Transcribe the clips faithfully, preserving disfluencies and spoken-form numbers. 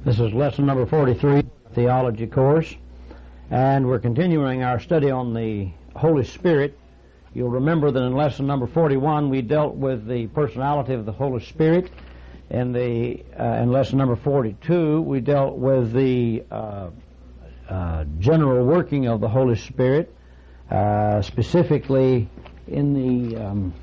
This is lesson number forty-three, theology course, and we're continuing our study on the Holy Spirit. You'll remember that in lesson number forty-one we dealt with the personality of the Holy Spirit. In the uh, in lesson number forty-two we dealt with the uh, uh, general working of the Holy Spirit, uh, specifically in the um,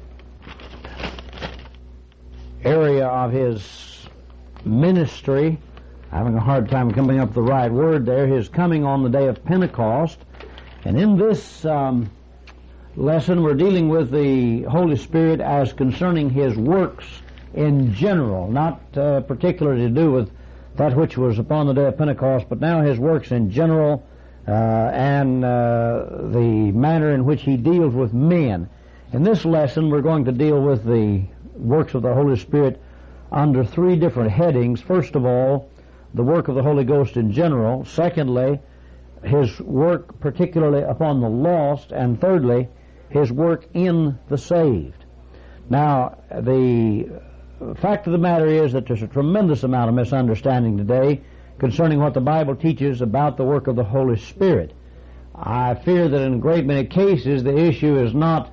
area of His ministry. Having a hard time coming up with the right word there, His coming on the day of Pentecost. And in this um, lesson we're dealing with the Holy Spirit as concerning His works in general, not uh, particularly to do with that which was upon the day of Pentecost, but now His works in general uh, and uh, the manner in which He deals with men. In this lesson we're going to deal with the works of the Holy Spirit under three different headings. First of all, the work of the Holy Ghost in general. Secondly, His work particularly upon the lost. And thirdly, His work in the saved. Now, the fact of the matter is that there's a tremendous amount of misunderstanding today concerning what the Bible teaches about the work of the Holy Spirit. I fear that in a great many cases the issue is not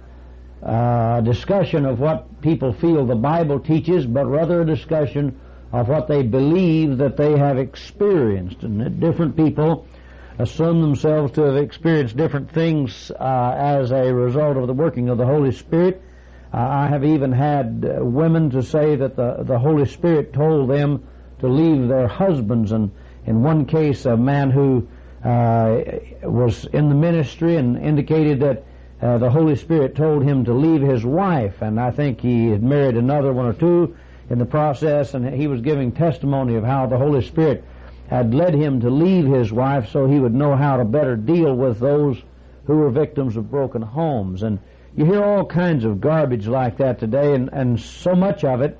a discussion of what people feel the Bible teaches, but rather a discussion of what they believe that they have experienced, and that different people assume themselves to have experienced different things uh, as a result of the working of the Holy Spirit. Uh, I have even had uh, women to say that the, the Holy Spirit told them to leave their husbands, and in one case a man who uh, was in the ministry and indicated that uh, the Holy Spirit told him to leave his wife, and I think he had married another one or two in the process, and he was giving testimony of how the Holy Spirit had led him to leave his wife so he would know how to better deal with those who were victims of broken homes. And you hear all kinds of garbage like that today, and, and so much of it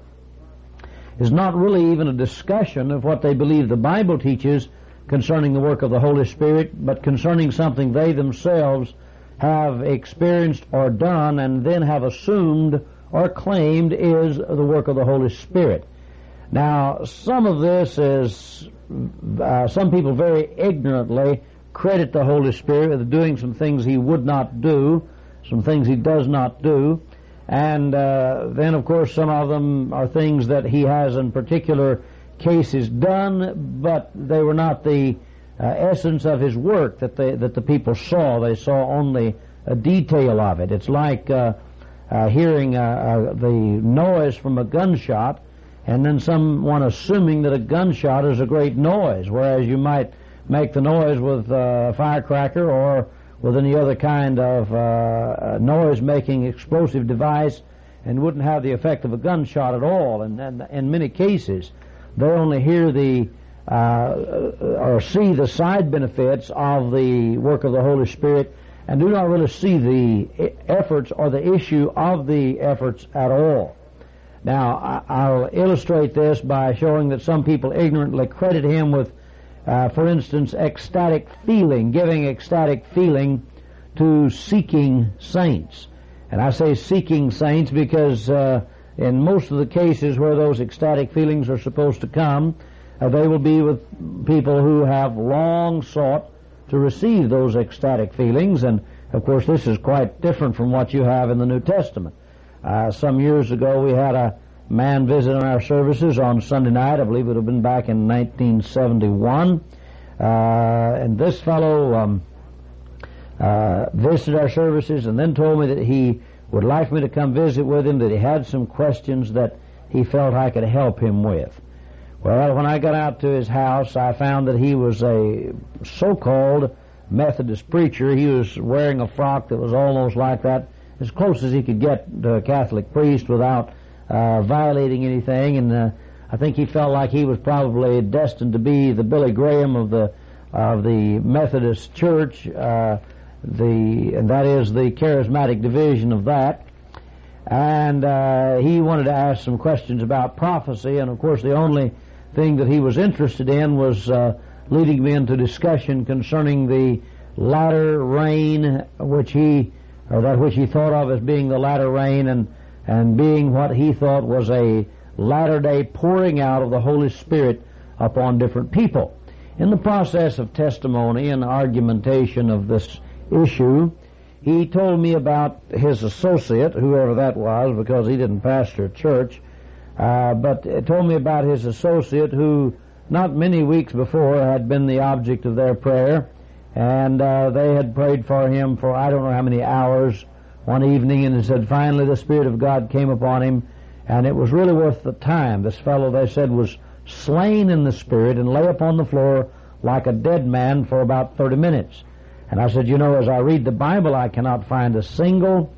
is not really even a discussion of what they believe the Bible teaches concerning the work of the Holy Spirit, but concerning something they themselves have experienced or done and then have assumed or claimed is the work of the Holy Spirit. Now, some of this is, uh, some people very ignorantly credit the Holy Spirit with doing some things He would not do, some things He does not do, and uh, then, of course, some of them are things that He has in particular cases done, but they were not the uh, essence of His work that they, that the people saw. They saw only a detail of it. It's like Uh, Uh, hearing uh, uh, the noise from a gunshot, and then someone assuming that a gunshot is a great noise, whereas you might make the noise with uh, a firecracker or with any other kind of uh, noise-making explosive device, and wouldn't have the effect of a gunshot at all. And, and in many cases, they only hear the uh, or see the side benefits of the work of the Holy Spirit, and do not really see the efforts or the issue of the efforts at all. Now, I'll illustrate this by showing that some people ignorantly credit Him with, uh, for instance, ecstatic feeling, giving ecstatic feeling to seeking saints. And I say seeking saints because uh, in most of the cases where those ecstatic feelings are supposed to come, uh, they will be with people who have long sought to receive those ecstatic feelings. And of course this is quite different from what you have in the New Testament. Uh, some years ago we had a man visiting our services on Sunday night. I believe it would have been back in nineteen seventy-one. Uh, and this fellow um, uh, visited our services and then told me that he would like me to come visit with him, that he had some questions that he felt I could help him with. Well, when I got out to his house, I found that he was a so-called Methodist preacher. He was wearing a frock that was almost like that, as close as he could get to a Catholic priest without uh, violating anything. And uh, I think he felt like he was probably destined to be the Billy Graham of the of the Methodist Church, uh, the and that is the charismatic division of that. And uh, he wanted to ask some questions about prophecy, and of course the only thing that he was interested in was uh, leading me into discussion concerning the latter rain, which he, or that which he thought of as being the latter rain, and and being what he thought was a latter day pouring out of the Holy Spirit upon different people. In the process of testimony and argumentation of this issue, he told me about his associate, whoever that was, because he didn't pastor a church, uh, but told me about his associate who not many weeks before had been the object of their prayer, and uh, they had prayed for him for I don't know how many hours one evening, and he said finally the Spirit of God came upon him, and it was really worth the time. This fellow, they said, was slain in the Spirit and lay upon the floor like a dead man for about thirty minutes. And I said, you know, as I read the Bible, I cannot find a single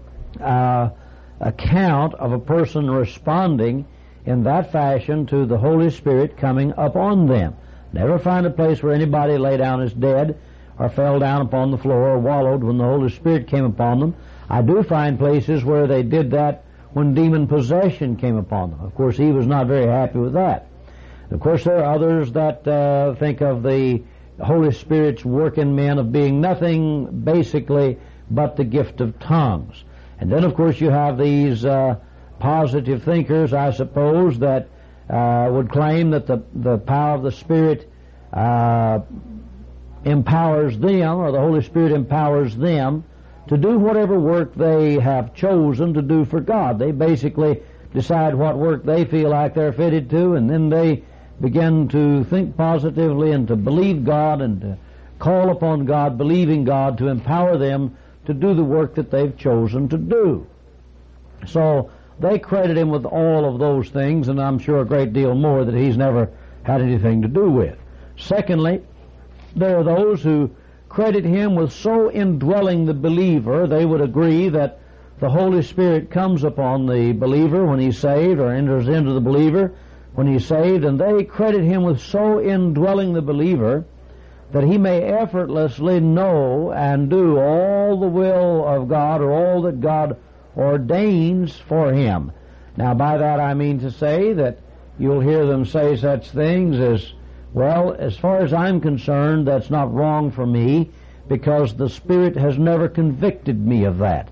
uh, account of a person responding in that fashion to the Holy Spirit coming upon them. Never find a place where anybody lay down as dead or fell down upon the floor or wallowed when the Holy Spirit came upon them. I do find places where they did that when demon possession came upon them. Of course, he was not very happy with that. Of course, there are others that uh, think of the Holy Spirit's work in men of being nothing basically but the gift of tongues. And then, of course, you have these uh, positive thinkers, I suppose, that uh, would claim that the, the power of the Spirit uh, empowers them, or the Holy Spirit empowers them to do whatever work they have chosen to do for God. They basically decide what work they feel like they're fitted to, and then they begin to think positively and to believe God and to call upon God, believing God to empower them to do the work that they've chosen to do. So they credit him with all of those things, and I'm sure a great deal more that he's never had anything to do with. Secondly, there are those who credit him with so indwelling the believer, they would agree that the Holy Spirit comes upon the believer when he's saved, or enters into the believer when he's saved, and they credit him with so indwelling the believer that he may effortlessly know and do all the will of God, or all that God ordains for him. Now, by that I mean to say that you'll hear them say such things as, well, as far as I'm concerned, that's not wrong for me, because the Spirit has never convicted me of that.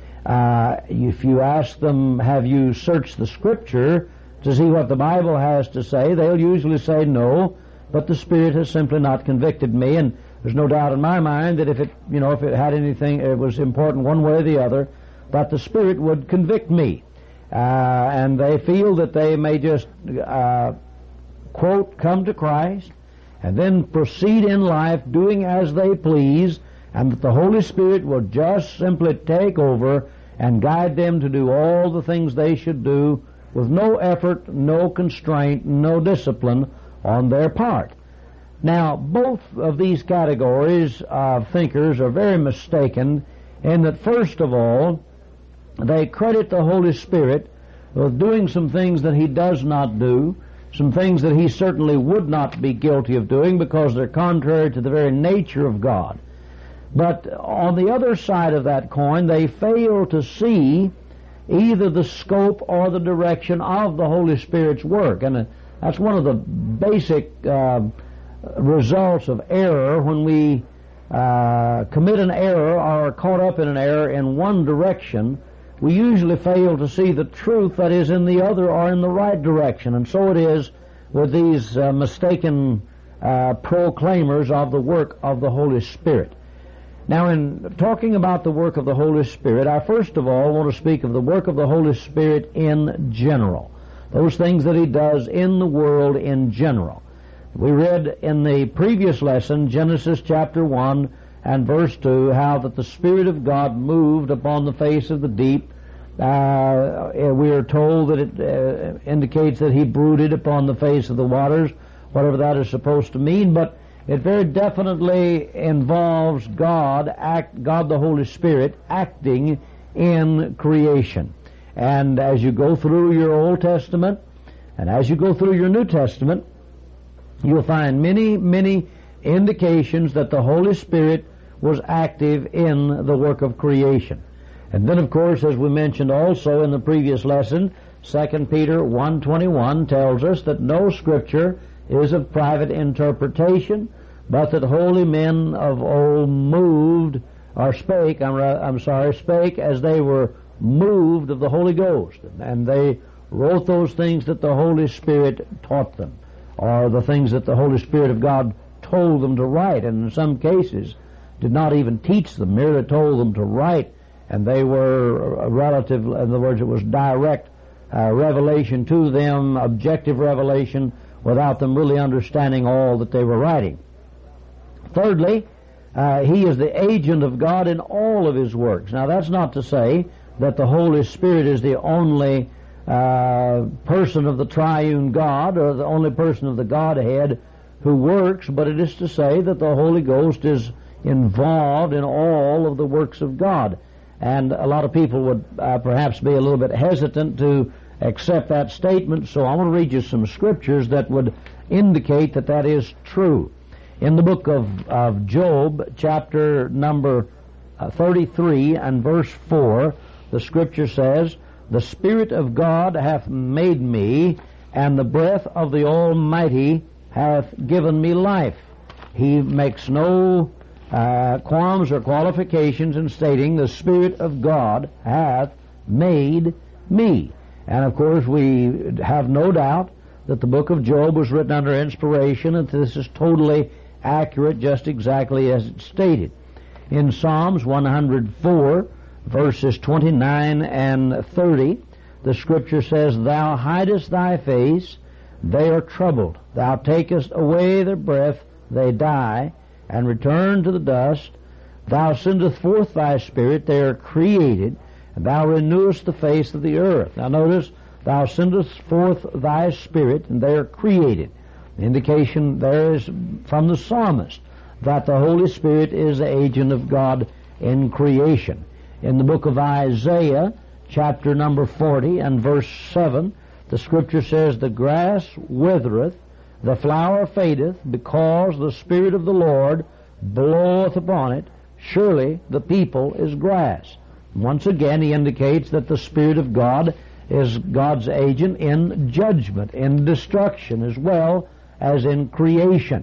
Uh, if you ask them, have you searched the Scripture to see what the Bible has to say, they'll usually say no, but the Spirit has simply not convicted me, and there's no doubt in my mind that if it, you know, if it had anything, it was important one way or the other, that the Spirit would convict me. Uh, and they feel that they may just, uh, quote, come to Christ, and then proceed in life doing as they please, and that the Holy Spirit will just simply take over and guide them to do all the things they should do with no effort, no constraint, no discipline on their part. Now, both of these categories of thinkers are very mistaken in that, first of all, they credit the Holy Spirit with doing some things that he does not do, some things that he certainly would not be guilty of doing because they're contrary to the very nature of God. But on the other side of that coin, they fail to see either the scope or the direction of the Holy Spirit's work. And that's one of the basic uh, results of error. When we uh, commit an error or are caught up in an error in one direction, we usually fail to see the truth that is in the other or in the right direction. And so it is with these uh, mistaken uh, proclaimers of the work of the Holy Spirit. Now, in talking about the work of the Holy Spirit, I first of all want to speak of the work of the Holy Spirit in general. Those things that he does in the world in general. We read in the previous lesson, Genesis chapter one and verse two, how that the Spirit of God moved upon the face of the deep. Uh, we are told that it uh, indicates that he brooded upon the face of the waters, whatever that is supposed to mean, but it very definitely involves God, act, God the Holy Spirit, acting in creation. And as you go through your Old Testament, and as you go through your New Testament, you'll find many, many indications that the Holy Spirit was active in the work of creation. And then, of course, as we mentioned also in the previous lesson, Second Peter one twenty-one tells us that no Scripture is of private interpretation, but that holy men of old moved, or spake, I'm, I'm sorry, spake as they were moved of the Holy Ghost. And they wrote those things that the Holy Spirit taught them. or the things that the Holy Spirit of God told them to write, and in some cases did not even teach them, merely told them to write, and they were a relative, in other words, it was direct uh, revelation to them, objective revelation, without them really understanding all that they were writing. Thirdly, uh, he is the agent of God in all of his works. Now, that's not to say that the Holy Spirit is the only uh, person of the triune God, or the only person of the Godhead who works, but it is to say that the Holy Ghost is involved in all of the works of God. And a lot of people would uh, perhaps be a little bit hesitant to accept that statement, so I want to read you some scriptures that would indicate that that is true. In the book of, of Job, chapter number uh, thirty-three and verse four, the scripture says, "The Spirit of God hath made me, and the breath of the Almighty hath given me life." He makes no uh, qualms or qualifications in stating, "The Spirit of God hath made me." And of course we have no doubt that the book of Job was written under inspiration, and this is totally accurate, just exactly as it's stated. In Psalms one hundred four, verses twenty-nine and thirty, the scripture says, "Thou hidest thy face, they are troubled. Thou takest away their breath, they die, and return to the dust. Thou sendest forth thy Spirit, they are created, and thou renewest the face of the earth." Now notice, "Thou sendest forth thy Spirit, and they are created." The indication there is from the psalmist that the Holy Spirit is the agent of God in creation. In the book of Isaiah, chapter number forty and verse seven, the scripture says, "The grass withereth, the flower fadeth, because the Spirit of the Lord bloweth upon it. Surely the people is grass." Once again, he indicates that the Spirit of God is God's agent in judgment, in destruction, as well as in creation.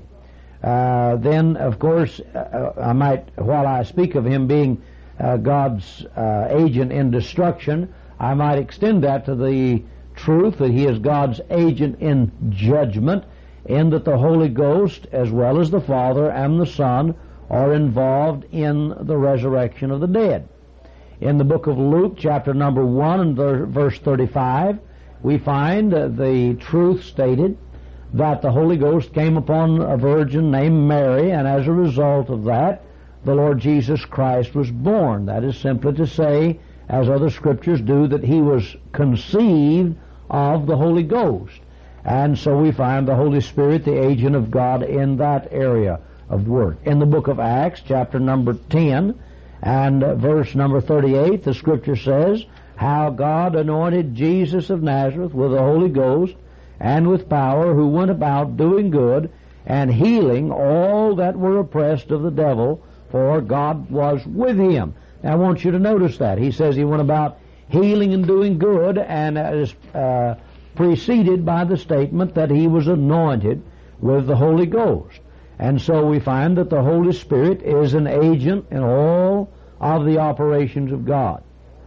Uh, then, of course, uh, I might, while I speak of him being uh, God's uh, agent in destruction, I might extend that to the truth that he is God's agent in judgment, in that the Holy Ghost, as well as the Father and the Son, are involved in the resurrection of the dead. In the book of Luke, chapter number one and verse thirty-five, we find uh, the truth stated that the Holy Ghost came upon a virgin named Mary, and as a result of that, the Lord Jesus Christ was born. That is simply to say, as other scriptures do, that he was conceived of the Holy Ghost. And so we find the Holy Spirit, the agent of God, in that area of work. In the book of Acts, chapter number ten, and uh, verse number thirty-eight, the scripture says, "How God anointed Jesus of Nazareth with the Holy Ghost and with power, who went about doing good and healing all that were oppressed of the devil, for God was with him." Now I want you to notice that. He says he went about healing and doing good, and is uh, preceded by the statement that he was anointed with the Holy Ghost. And so we find that the Holy Spirit is an agent in all of the operations of God.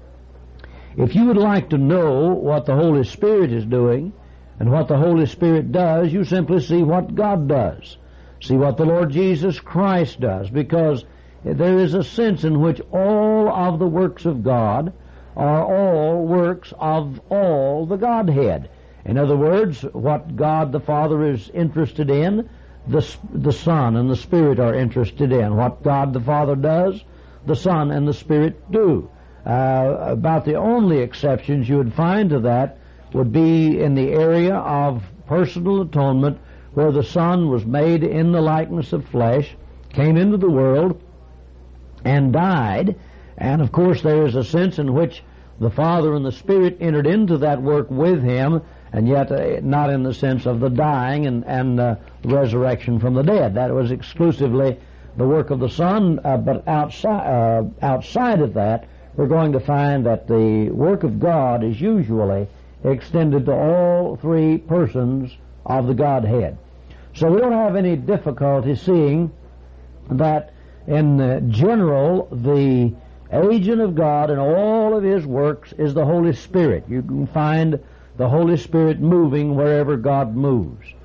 If you would like to know what the Holy Spirit is doing and what the Holy Spirit does, you simply see what God does. See what the Lord Jesus Christ does, because there is a sense in which all of the works of God are all works of all the Godhead. In other words, what God the Father is interested in, the, the Son and the Spirit are interested in. What God the Father does, the Son and the Spirit do. Uh, about the only exceptions you would find to that would be in the area of personal atonement, where the Son was made in the likeness of flesh, came into the world, and died. And of course there is a sense in which the Father and the Spirit entered into that work with him, and yet uh, not in the sense of the dying and, and uh, resurrection from the dead. That was exclusively the work of the Son, uh, but outside, uh, outside of that, we're going to find that the work of God is usually extended to all three persons of the Godhead. So we don't have any difficulty seeing that in uh, general the agent of God in all of his works is the Holy Spirit. You can find the Holy Spirit moving wherever God moves.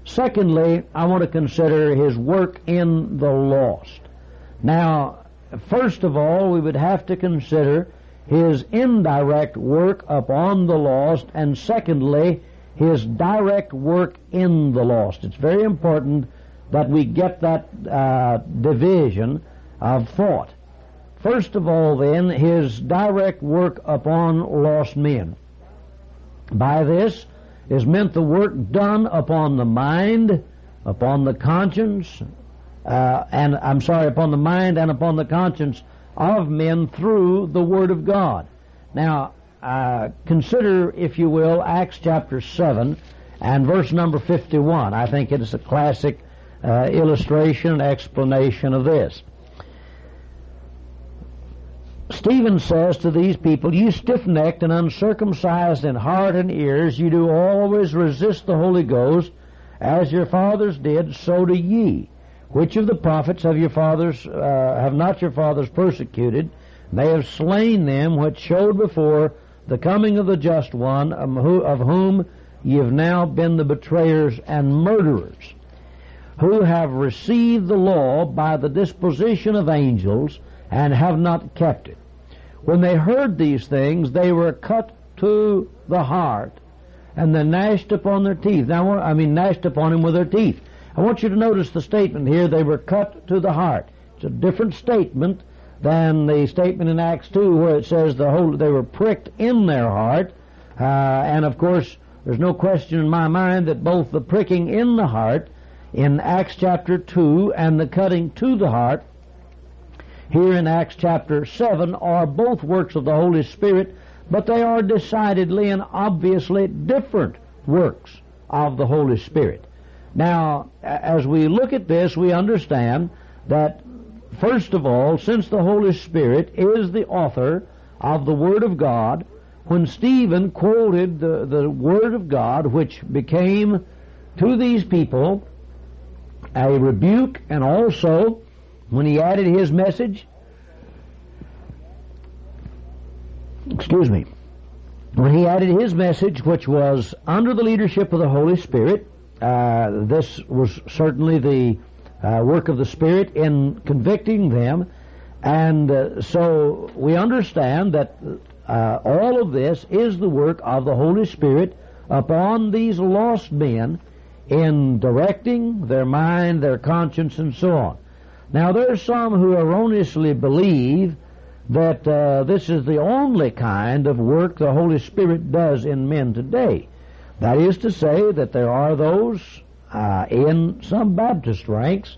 Secondly, I want to consider his work in the lost. Now, first of all, we would have to consider his indirect work upon the lost, and secondly, his direct work in the lost. It's very important that we get that uh, division of thought. First of all, then, his direct work upon lost men. By this is meant the work done upon the mind, upon the conscience, uh, and I'm sorry, upon the mind and upon the conscience of men through the Word of God. Now, uh, consider, if you will, Acts chapter seven and verse number fifty-one. I think it is a classic uh, illustration and explanation of this. Stephen says to these people, "You stiff-necked and uncircumcised in heart and ears, you do always resist the Holy Ghost, as your fathers did, so do ye. Which of the prophets have your fathers, uh, have not your fathers persecuted? They have slain them which showed before the coming of the just one, um, who, of whom ye have now been the betrayers and murderers, who have received the law by the disposition of angels, and have not kept it. When they heard these things, they were cut to the heart, and they gnashed upon their teeth." Now, I mean, gnashed upon him with their teeth. I want you to notice the statement here, they were cut to the heart. It's a different statement than the statement in Acts two where it says the whole, they were pricked in their heart. Uh, and of course, there's no question in my mind that both the pricking in the heart in Acts chapter two and the cutting to the heart here in Acts chapter seven are both works of the Holy Spirit, but they are decidedly and obviously different works of the Holy Spirit. Now, as we look at this, we understand that, first of all, since the Holy Spirit is the author of the Word of God, when Stephen quoted the, the Word of God, which became to these people a rebuke, and also when he added his message, excuse me, when he added his message, which was under the leadership of the Holy Spirit, uh, this was certainly the uh, work of the Spirit in convicting them, and uh, so we understand that uh, all of this is the work of the Holy Spirit upon these lost men in directing their mind, their conscience, and so on. Now, there are some who erroneously believe that uh, this is the only kind of work the Holy Spirit does in men today. That is to say that there are those uh, in some Baptist ranks,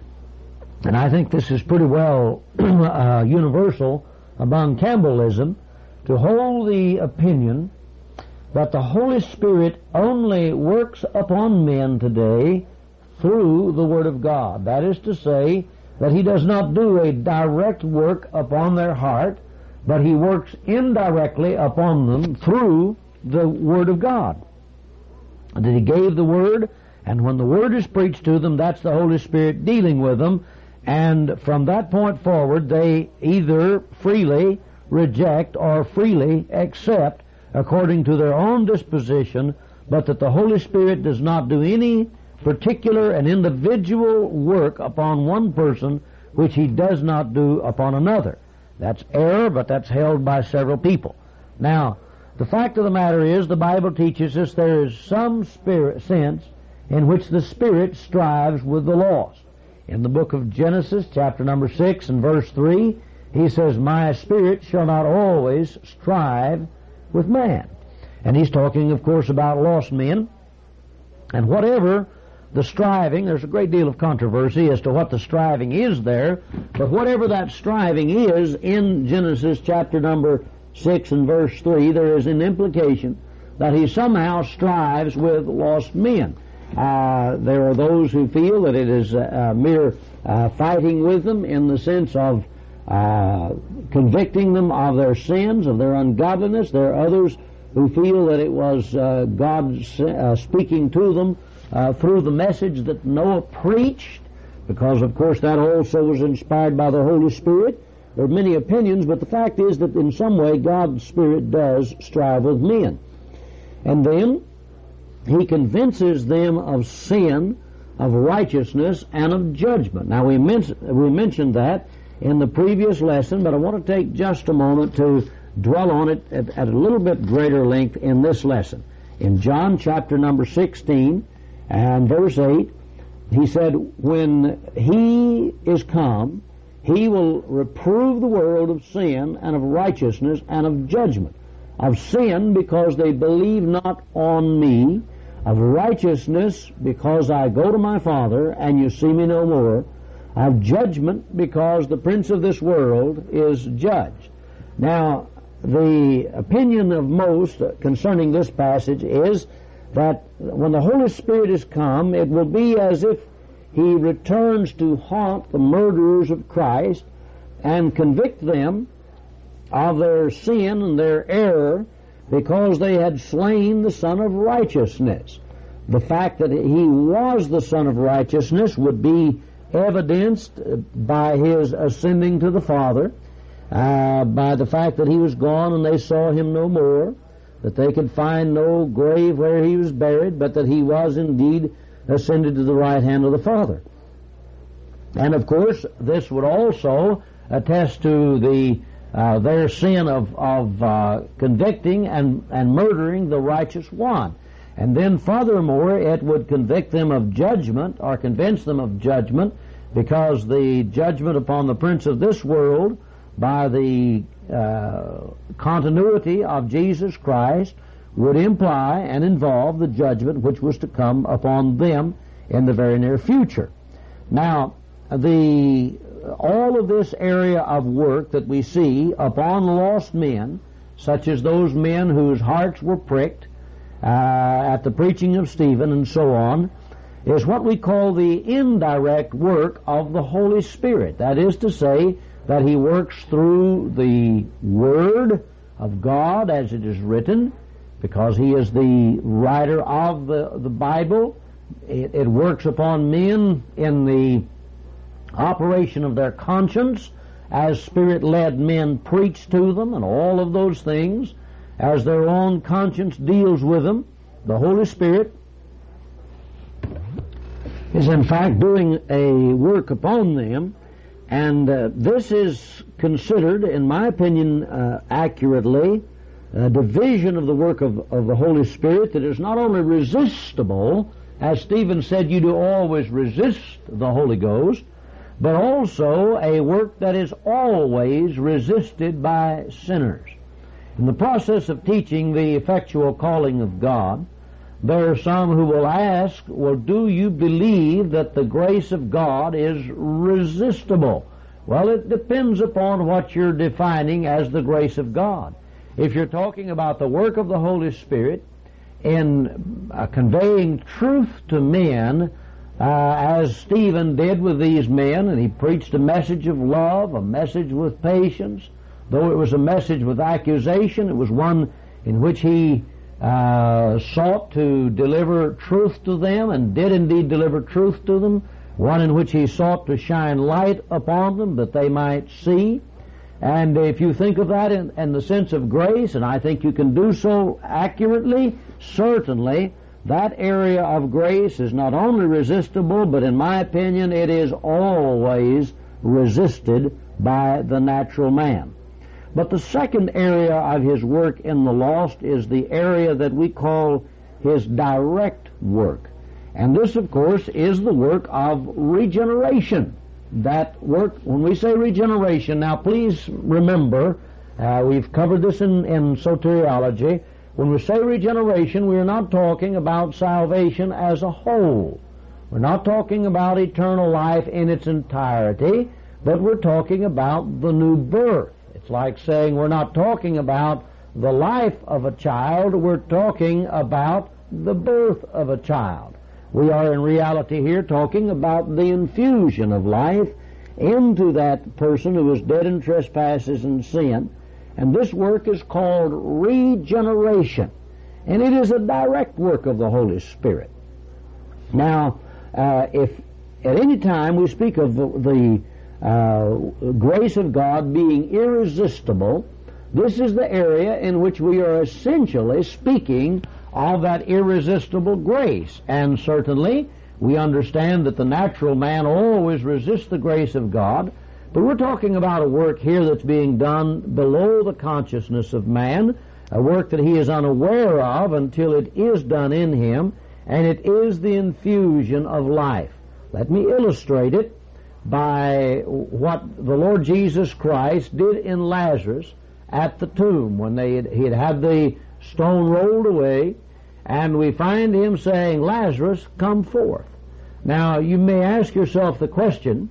and I think this is pretty well uh, universal among Campbellism, to hold the opinion that the Holy Spirit only works upon men today through the Word of God. That is to say, that he does not do a direct work upon their heart, but he works indirectly upon them through the Word of God. And that he gave the Word, and when the Word is preached to them, that's the Holy Spirit dealing with them, and from that point forward, they either freely reject or freely accept according to their own disposition, but that the Holy Spirit does not do any particular and individual work upon one person which he does not do upon another. That's error, but that's held by several people. Now, the fact of the matter is, the Bible teaches us there is some spirit sense in which the Spirit strives with the lost. In the book of Genesis, chapter number six and verse three, he says, "My spirit shall not always strive with man." And he's talking, of course, about lost men. And whatever the striving, there's a great deal of controversy as to what the striving is there, but whatever that striving is in Genesis chapter number six and verse three, there is an implication that he somehow strives with lost men. Uh, there are those who feel that it is a, a mere uh, fighting with them in the sense of uh, convicting them of their sins, of their ungodliness. There are others who feel that it was uh, God uh, speaking to them Uh, through the message that Noah preached, because of course that also was inspired by the Holy Spirit. There are many opinions, but the fact is that in some way God's Spirit does strive with men. And then He convinces them of sin, of righteousness, and of judgment. Now, we, men- we mentioned that in the previous lesson, but I want to take just a moment to dwell on it at, at a little bit greater length in this lesson. In John chapter number sixteen and verse eight, he said, when he is come, he will reprove the world of sin and of righteousness and of judgment. Of sin, because they believe not on me. Of righteousness, because I go to my Father and you see me no more. Of judgment, because the prince of this world is judged. Now, the opinion of most concerning this passage is that when the Holy Spirit is come, it will be as if he returns to haunt the murderers of Christ and convict them of their sin and their error because they had slain the Son of Righteousness. The fact that he was the Son of Righteousness would be evidenced by his ascending to the Father, uh, by the fact that he was gone and they saw him no more, that they could find no grave where he was buried, but that he was indeed ascended to the right hand of the Father. And of course, this would also attest to the uh, their sin of, of uh, convicting and, and murdering the righteous one. And then furthermore, it would convict them of judgment, or convince them of judgment, because the judgment upon the prince of this world, by the uh, continuity of Jesus Christ, would imply and involve the judgment which was to come upon them in the very near future. Now, the all of this area of work that we see upon lost men, such as those men whose hearts were pricked uh, at the preaching of Stephen and so on, is what we call the indirect work of the Holy Spirit. That is to say, that he works through the Word of God as it is written, because he is the writer of the, the Bible. It, it works upon men in the operation of their conscience, as Spirit-led men preach to them, and all of those things, as their own conscience deals with them. The Holy Spirit is in fact doing a work upon them, and uh, this is considered, in my opinion, uh, accurately, a division of the work of, of the Holy Spirit that is not only resistible, as Stephen said, you do always resist the Holy Ghost, but also a work that is always resisted by sinners. In the process of teaching the effectual calling of God, there are some who will ask, well, do you believe that the grace of God is resistible? Well, it depends upon what you're defining as the grace of God. If you're talking about the work of the Holy Spirit in uh, conveying truth to men, uh, as Stephen did with these men, and he preached a message of love, a message with patience, though it was a message with accusation, it was one in which he uh, sought to deliver truth to them, and did indeed deliver truth to them, one in which he sought to shine light upon them that they might see. And if you think of that in, in the sense of grace, and I think you can do so accurately, certainly that area of grace is not only resistible, but in my opinion it is always resisted by the natural man. But the second area of his work in the lost is the area that we call his direct work. And this, of course, is the work of regeneration. That work, when we say regeneration, now please remember, uh, we've covered this in, in soteriology. When we say regeneration, we are not talking about salvation as a whole. We're not talking about eternal life in its entirety, but we're talking about the new birth. It's like saying we're not talking about the life of a child, we're talking about the birth of a child. We are in reality here talking about the infusion of life into that person who is dead in trespasses and sin. And this work is called regeneration. And it is a direct work of the Holy Spirit. Now, uh, if at any time we speak of the, the uh, grace of God being irresistible, this is the area in which we are essentially speaking of that irresistible grace. And certainly we understand that the natural man always resists the grace of God, but we're talking about a work here that's being done below the consciousness of man, a work that he is unaware of until it is done in him, and it is the infusion of life. Let me illustrate it by what the Lord Jesus Christ did in Lazarus at the tomb when they had, he had had the stone rolled away, and we find him saying, "Lazarus, come forth." Now, you may ask yourself the question,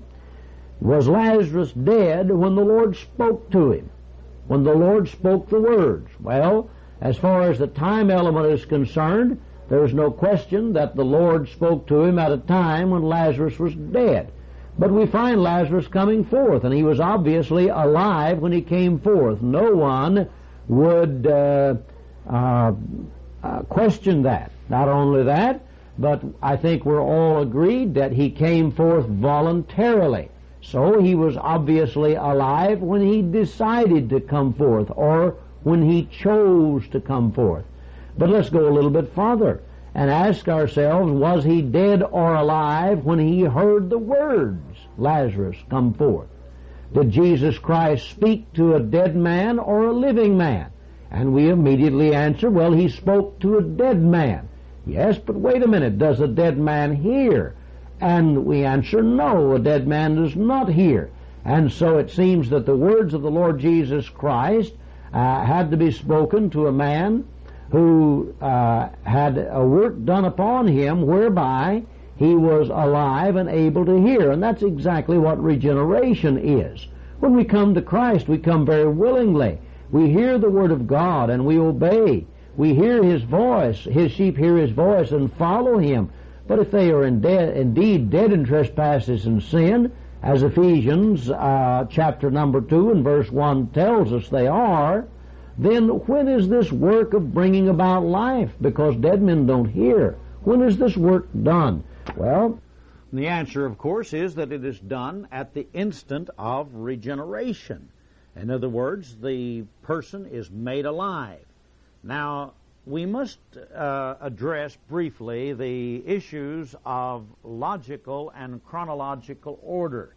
was Lazarus dead when the Lord spoke to him, when the Lord spoke the words? Well, as far as the time element is concerned, there's no question that the Lord spoke to him at a time when Lazarus was dead. But we find Lazarus coming forth, and he was obviously alive when he came forth. No one would uh, uh, uh, question that. Not only that, but I think we're all agreed that he came forth voluntarily. So he was obviously alive when he decided to come forth, or when he chose to come forth. But let's go a little bit farther and ask ourselves, was he dead or alive when he heard the words, "Lazarus, come forth"? Did Jesus Christ speak to a dead man or a living man? And we immediately answer, well, he spoke to a dead man. Yes, but wait a minute, does a dead man hear? And we answer, no, a dead man does not hear. And so it seems that the words of the Lord Jesus Christ uh, had to be spoken to a man who uh, had a work done upon him whereby he was alive and able to hear. And that's exactly what regeneration is. When we come to Christ, we come very willingly. We hear the Word of God and we obey. We hear His voice. His sheep hear His voice and follow Him. But if they are in de- indeed dead in trespasses and sin, as Ephesians uh, chapter number two and verse one tells us they are, then when is this work of bringing about life? Because dead men don't hear. When is this work done? Well, the answer, of course, is that it is done at the instant of regeneration. In other words, the person is made alive. Now, we must uh, address briefly the issues of logical and chronological order.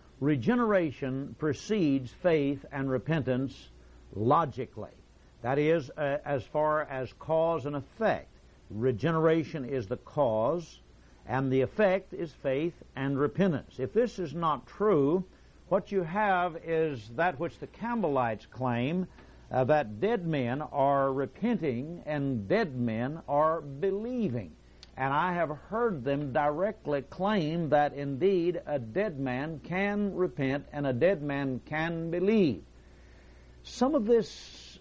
Regeneration precedes faith and repentance logically. That is, uh, as far as cause and effect. Regeneration is the cause, and the effect is faith and repentance. If this is not true, what you have is that which the Campbellites claim, uh, that dead men are repenting and dead men are believing. And I have heard them directly claim that indeed a dead man can repent and a dead man can believe. Some of this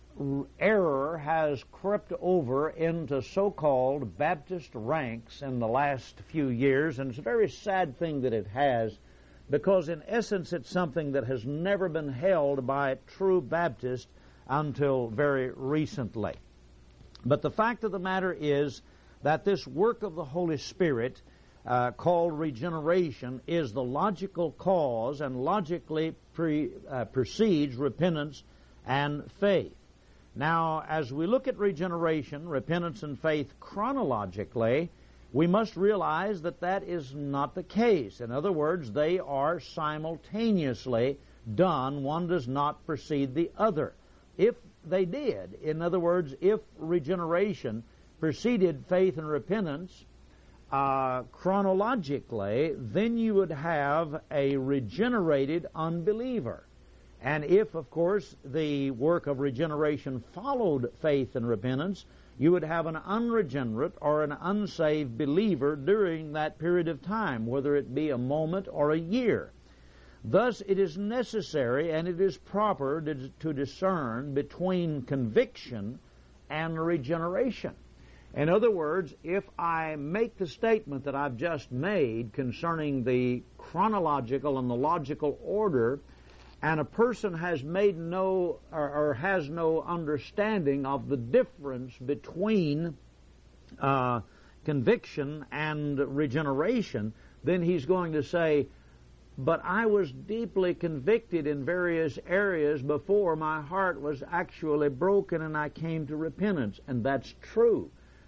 error has crept over into so-called Baptist ranks in the last few years, and it's a very sad thing that it has, because in essence it's something that has never been held by true Baptists until very recently. But the fact of the matter is that this work of the Holy Spirit uh, called regeneration is the logical cause and logically pre, uh, precedes repentance and faith. Now, as we look at regeneration, repentance, and faith chronologically, we must realize that that is not the case. In other words, they are simultaneously done. One does not precede the other. If they did, in other words, if regeneration preceded faith and repentance uh, chronologically, then you would have a regenerated unbeliever. And if, of course, the work of regeneration followed faith and repentance, you would have an unregenerate or an unsaved believer during that period of time, whether it be a moment or a year. Thus, it is necessary and it is proper to, to discern between conviction and regeneration. In other words, if I make the statement that I've just made concerning the chronological and the logical order, and a person has made no or, or has no understanding of the difference between uh, conviction and regeneration, then he's going to say, but I was deeply convicted in various areas before my heart was actually broken and I came to repentance. And that's true.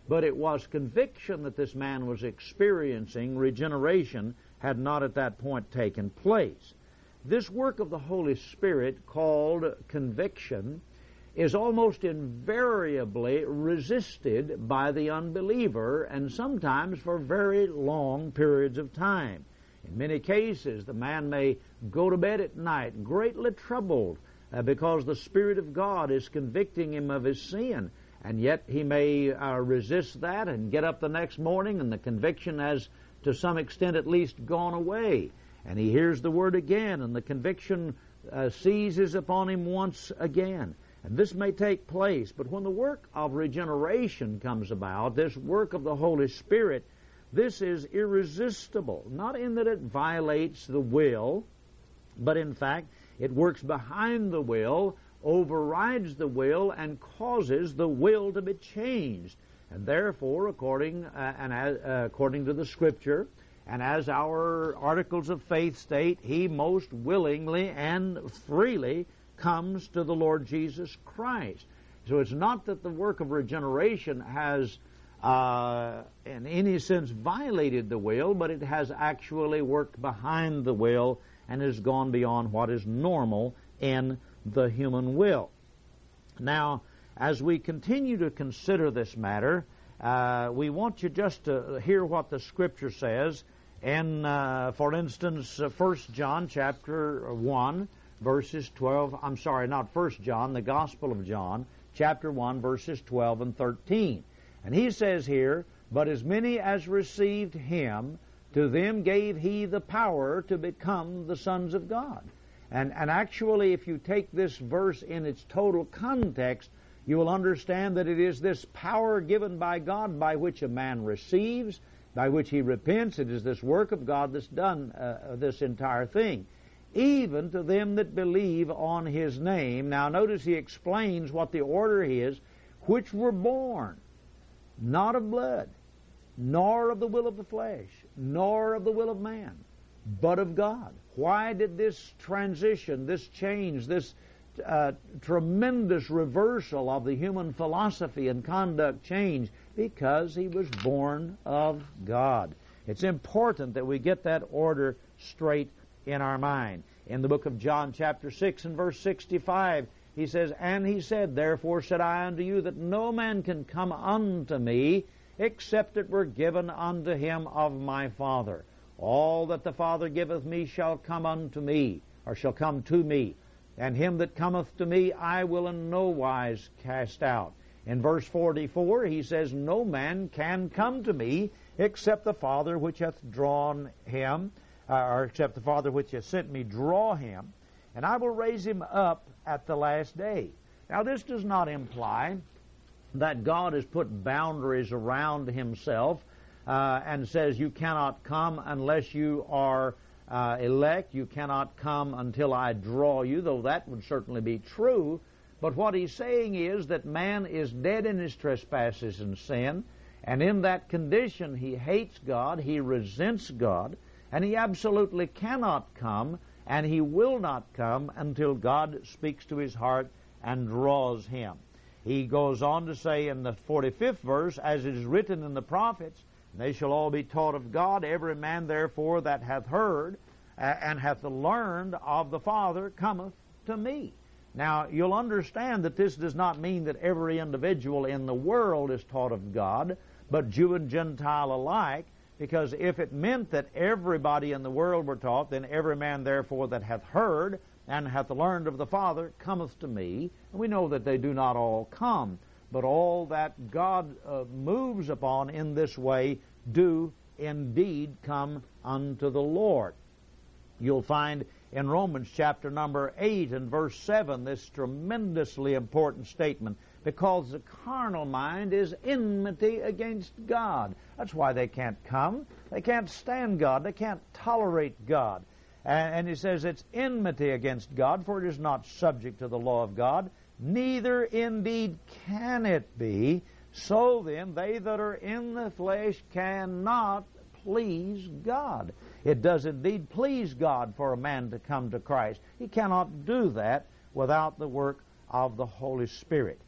but it was conviction that this man was experiencing. Regeneration had not at that point taken place. This work of the Holy Spirit, called conviction, is almost invariably resisted by the unbeliever, and sometimes for very long periods of time. In many cases, the man may go to bed at night greatly troubled uh, because the Spirit of God is convicting him of his sin, and yet he may uh, resist that and get up the next morning, and the conviction has to some extent at least gone away, and he hears the Word again, and the conviction uh, seizes upon him once again. And this may take place, but when the work of regeneration comes about, this work of the Holy Spirit, this is irresistible, not in that it violates the will, but in fact it works behind the will, overrides the will, and causes the will to be changed. And therefore, according uh, and as, uh, according to the Scripture, and as our articles of faith state, he most willingly and freely comes to the Lord Jesus Christ. So it's not that the work of regeneration has uh, in any sense violated the will, but it has actually worked behind the will and has gone beyond what is normal in the human will. Now, as we continue to consider this matter, uh, we want you just to hear what the Scripture says in, uh, for instance, uh, First John chapter one, verses twelve, I'm sorry, not First John, the Gospel of John, chapter one, verses twelve and thirteen. And he says here, "But as many as received him, to them gave he the power to become the sons of God." And, and actually, if you take this verse in its total context, you will understand that it is this power given by God by which a man receives, by which he repents. It is this work of God that's done uh, this entire thing. Even to them that believe on his name. Now notice he explains what the order is, which were born, not of blood, nor of the will of the flesh, nor of the will of man, but of God. Why did this transition, this change, this uh, tremendous reversal of the human philosophy and conduct change? Because he was born of God. It's important that we get that order straight in our mind. In the book of John chapter six and verse sixty-five, he says, "And he said, Therefore said I unto you, that no man can come unto me, except it were given unto him of my Father. All that the Father giveth me shall come unto me, or shall come to me. And him that cometh to me I will in no wise cast out." In verse forty-four, he says, "No man can come to me, except the Father which hath drawn him, or except the Father which hath sent me draw him, and I will raise him up at the last day." Now this does not imply that God has put boundaries around himself uh, and says you cannot come unless you are uh, elect, you cannot come until I draw you, though that would certainly be true. But what he's saying is that man is dead in his trespasses and sin, and in that condition he hates God, he resents God, and he absolutely cannot come, and he will not come until God speaks to his heart and draws him. He goes on to say in the forty-fifth verse, "As it is written in the prophets, they shall all be taught of God. Every man therefore that hath heard uh, and hath learned of the Father cometh to me." Now, you'll understand that this does not mean that every individual in the world is taught of God, but Jew and Gentile alike, because if it meant that everybody in the world were taught, then every man therefore that hath heard and hath learned of the Father cometh to me. And we know that they do not all come, but all that God uh, moves upon in this way do indeed come unto the Lord. You'll find in Romans chapter number eight and verse seven this tremendously important statement, "Because the carnal mind is enmity against God." That's why they can't come. They can't stand God. They can't tolerate God. And, and he says it's enmity against God, for it is not subject to the law of God, neither indeed can it be. So then, they that are in the flesh cannot please God. It does indeed please God for a man to come to Christ. He cannot do that without the work of the Holy Spirit.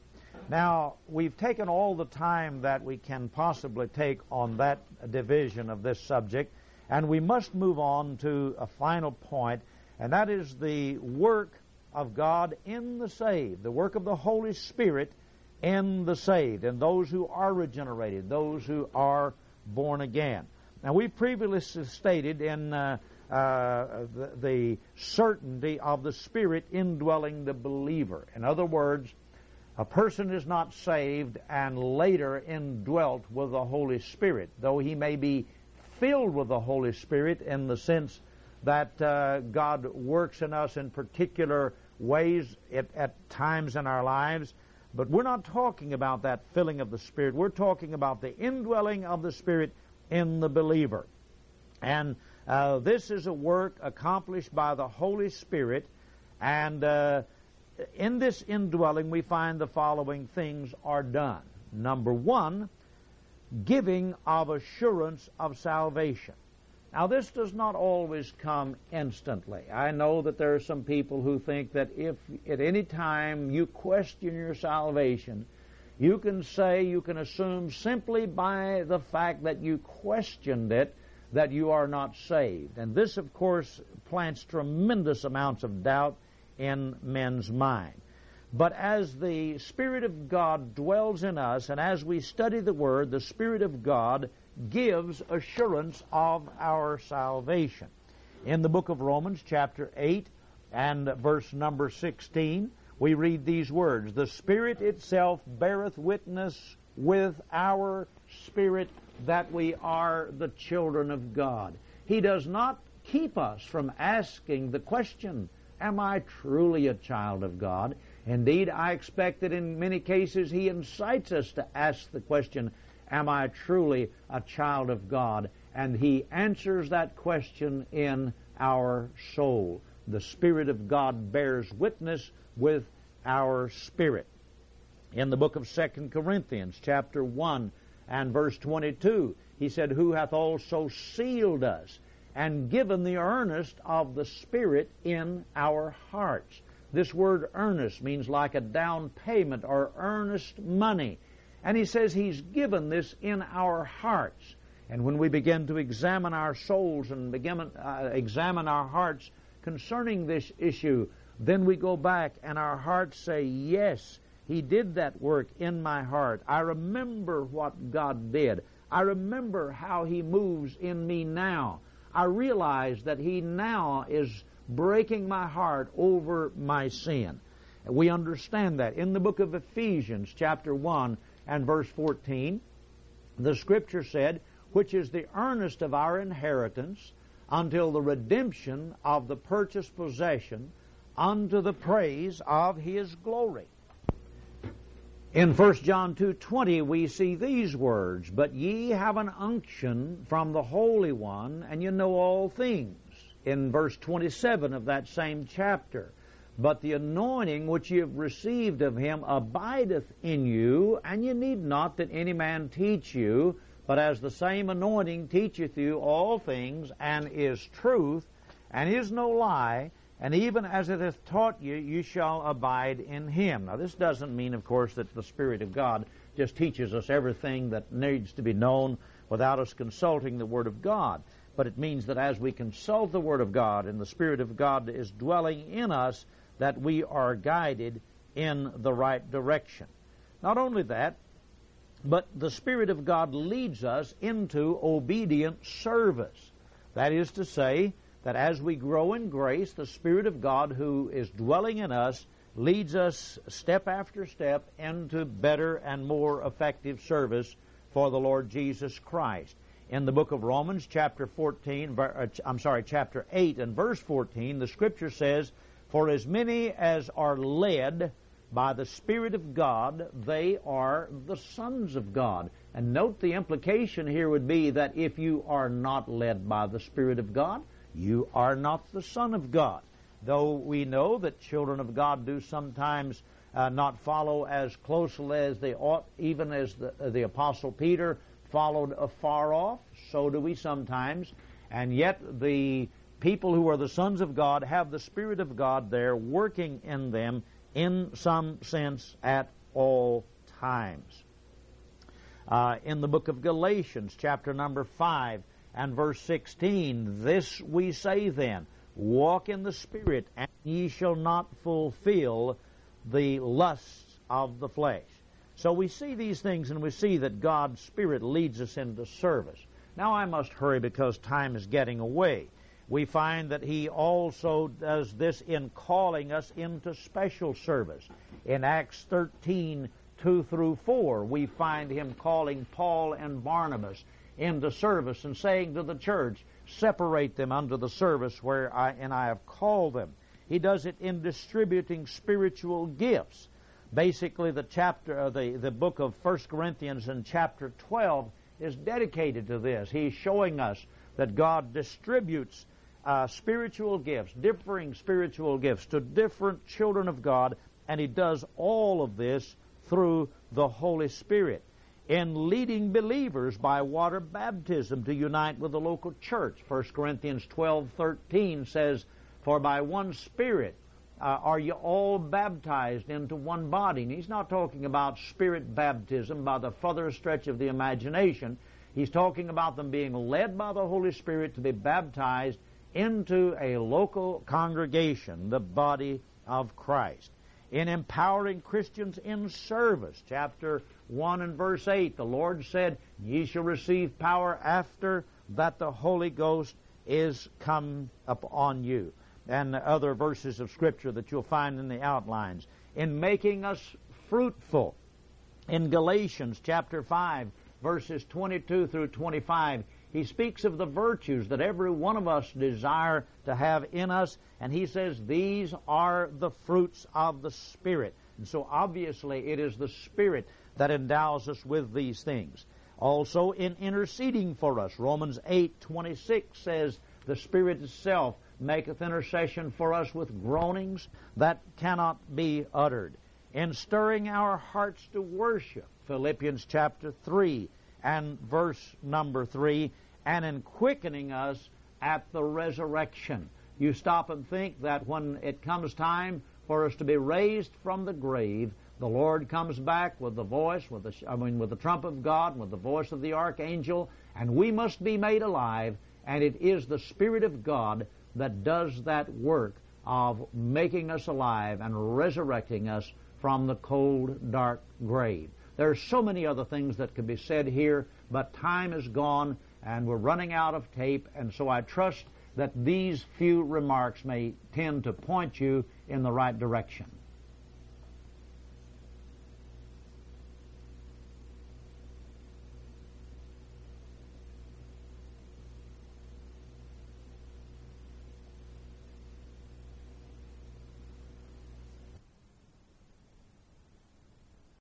Now, we've taken all the time that we can possibly take on that division of this subject, and we must move on to a final point, and that is the work of God in the saved, the work of the Holy Spirit in the saved, and those who are regenerated, those who are born again. Now, we previously stated in uh, uh, the, the certainty of the Spirit indwelling the believer. In other words, a person is not saved and later indwelt with the Holy Spirit, though he may be filled with the Holy Spirit in the sense that uh, God works in us in particular ways at, at times in our lives. But we're not talking about that filling of the Spirit. We're talking about the indwelling of the Spirit in the believer. And uh, this is a work accomplished by the Holy Spirit. And uh, in this indwelling, we find the following things are done. Number one, giving of assurance of salvation. Now, this does not always come instantly. I know that there are some people who think that if at any time you question your salvation, you can say, you can assume simply by the fact that you questioned it that you are not saved. And this, of course, plants tremendous amounts of doubt in men's mind. But as the Spirit of God dwells in us, and as we study the Word, the Spirit of God gives assurance of our salvation. In the book of Romans, chapter eight, and verse number sixteen, we read these words, "The Spirit itself beareth witness with our spirit that we are the children of God." He does not keep us from asking the question, am I truly a child of God? Indeed, I expect that in many cases He incites us to ask the question, am I truly a child of God? And He answers that question in our soul. The Spirit of God bears witness with our spirit. In the book of Second Corinthians, chapter one and verse twenty-two, he said, "Who hath also sealed us and given the earnest of the Spirit in our hearts." This word earnest means like a down payment or earnest money. And he says He's given this in our hearts. And when we begin to examine our souls and begin uh, examine our hearts concerning this issue, then we go back and our hearts say, yes, He did that work in my heart. I remember what God did. I remember how He moves in me now. I realize that He now is breaking my heart over my sin. We understand that. In the book of Ephesians, chapter one and verse fourteen, the Scripture said, "Which is the earnest of our inheritance until the redemption of the purchased possession unto the praise of His glory." In First John two twenty, we see these words, "But ye have an unction from the Holy One, and you know all things." In verse twenty-seven of that same chapter, "But the anointing which ye have received of Him abideth in you, and ye need not that any man teach you, but as the same anointing teacheth you all things, and is truth, and is no lie, and even as it hath taught you, you shall abide in Him." Now, this doesn't mean, of course, that the Spirit of God just teaches us everything that needs to be known without us consulting the Word of God. But it means that as we consult the Word of God and the Spirit of God is dwelling in us, that we are guided in the right direction. Not only that, but the Spirit of God leads us into obedient service. That is to say, that as we grow in grace, the Spirit of God who is dwelling in us leads us step after step into better and more effective service for the Lord Jesus Christ. In the book of Romans, chapter fourteen, I'm sorry, chapter eight and verse fourteen, the Scripture says, "For as many as are led by the Spirit of God, they are the sons of God." And note the implication here would be that if you are not led by the Spirit of God, you are not the Son of God. Though we know that children of God do sometimes uh, not follow as closely as they ought, even as the, uh, the Apostle Peter followed afar off, so do we sometimes. And yet the people who are the sons of God have the Spirit of God there working in them in some sense at all times. Uh, in the book of Galatians, chapter number five and verse sixteen, this we say then, walk in the Spirit, and ye shall not fulfill the lusts of the flesh. So we see these things, and we see that God's Spirit leads us into service. Now I must hurry because time is getting away. We find that He also does this in calling us into special service. In Acts thirteen, two through four, we find Him calling Paul and Barnabas into service and saying to the church, separate them unto the service where I and I have called them. He does it in distributing spiritual gifts. Basically, the chapter, uh, the, the book of First Corinthians in chapter twelve is dedicated to this. He's showing us that God distributes uh, spiritual gifts, differing spiritual gifts to different children of God, and He does all of this through the Holy Spirit. In leading believers by water baptism to unite with the local church. First Corinthians twelve thirteen says, for by one Spirit uh, are you all baptized into one body. And he's not talking about Spirit baptism by the further stretch of the imagination. He's talking about them being led by the Holy Spirit to be baptized into a local congregation, the body of Christ. In empowering Christians in service, chapter one and verse eight, the Lord said, ye shall receive power after that the Holy Ghost is come upon you. And other verses of Scripture that you'll find in the outlines. In making us fruitful. In Galatians chapter five, verses twenty-two through twenty-five, he speaks of the virtues that every one of us desire to have in us, and he says these are the fruits of the Spirit. And so obviously it is the Spirit that endows us with these things. Also in interceding for us, Romans eight twenty-six says, the Spirit itself maketh intercession for us with groanings that cannot be uttered. In stirring our hearts to worship, Philippians chapter three and verse number three, and in quickening us at the resurrection. You stop and think that when it comes time for us to be raised from the grave, the Lord comes back with the voice, with the, I mean, with the trump of God, with the voice of the archangel, and we must be made alive, and it is the Spirit of God that does that work of making us alive and resurrecting us from the cold, dark grave. There are so many other things that could be said here, but time is gone and we're running out of tape, and so I trust that these few remarks may tend to point you in the right direction.